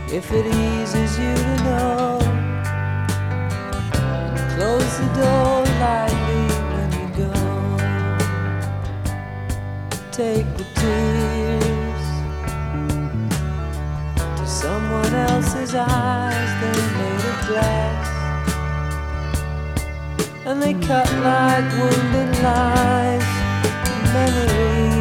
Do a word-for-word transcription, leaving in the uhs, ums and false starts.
if it eases you to know. Close the door lightly when you go. Take the tears to someone else's eyes. They're made of glass, and they cut like wounded lies. Memories